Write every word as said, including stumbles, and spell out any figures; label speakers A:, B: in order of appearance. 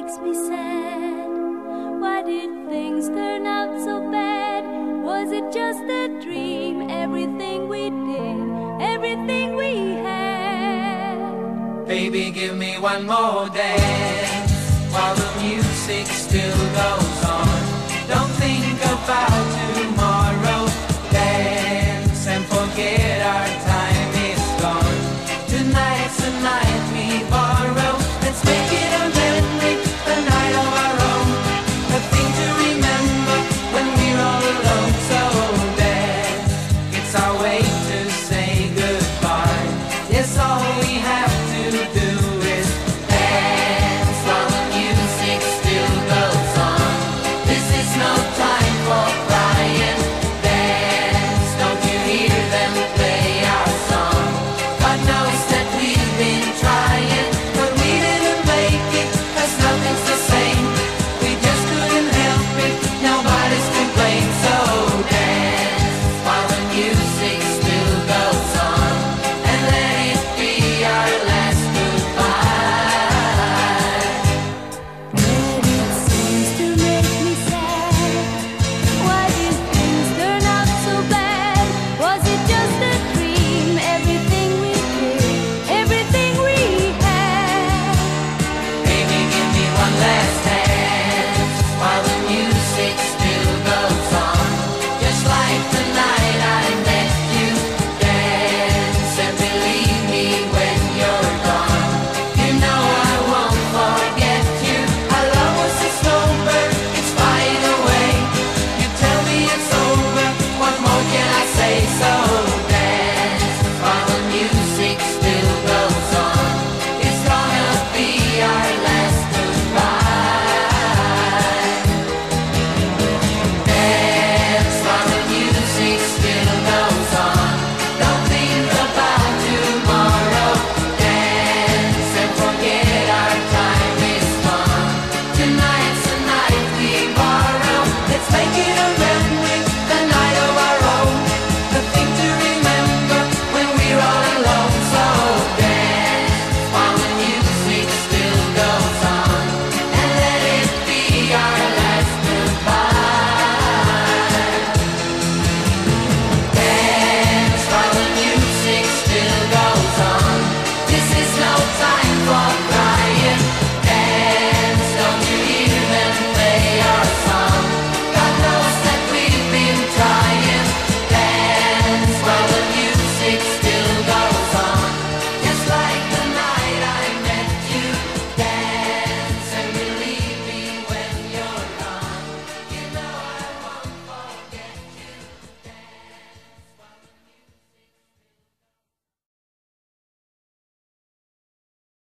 A: makes me sad. Why did things turn out so bad? Was it just a dream? Everything we did, everything we had.
B: Baby, give me one more dance while the music still goes on. Don't think about tomorrow.